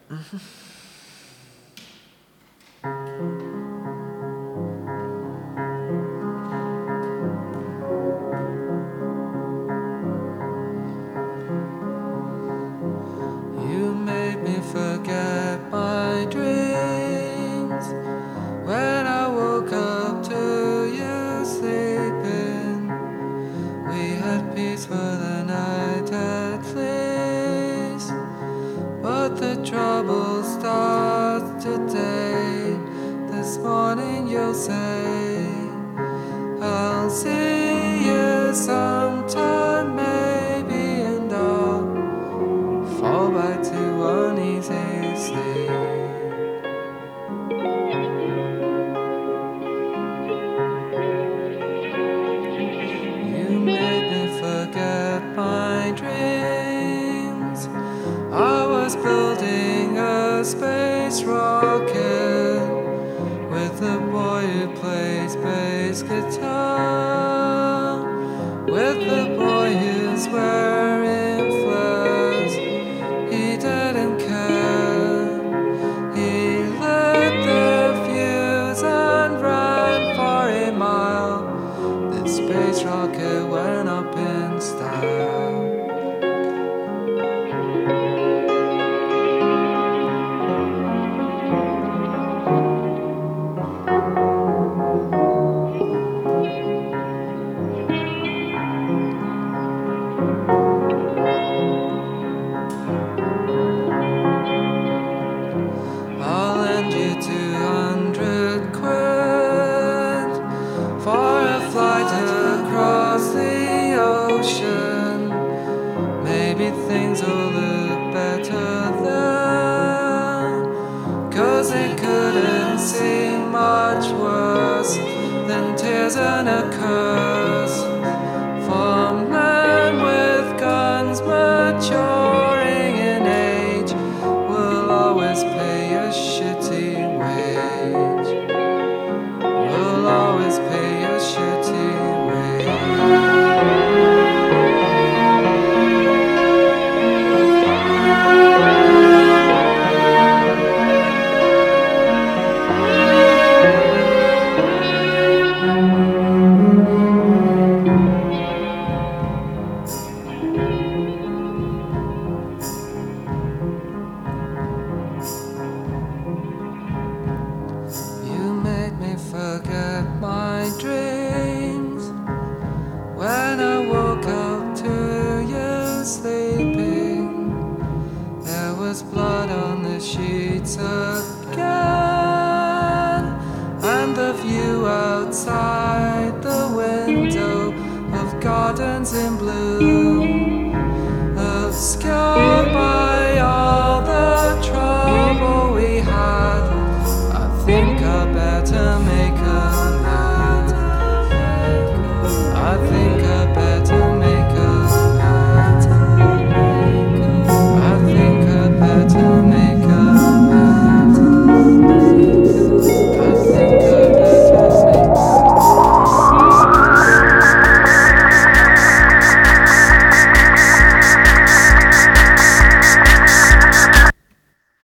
You made me forget my dreams. When I woke up to you sleeping, we had peace for the night at least. But the trouble starts today. This morning you'll say, I'll see you sometime maybe, and I'll fall back to uneasy sleep. You made me forget my dreams. I was building a space rocket with a boy who plays bass guitar, with the boy who's wearing flares. He didn't care. He lit the fuse and ran for a mile. The space rocket went up in style. I'll lend you 200 quid for a flight across the ocean. Maybe things will look better there, 'cause it couldn't seem much worse than tears and a curse for men with guns maturing in age. Will always pay a shitty wage. Will always pay a shitty wage. You made me forget my dreams. When I woke up to you sleeping, there was blood on the sheets again, and the view outside the window of gardens in bloom, of sky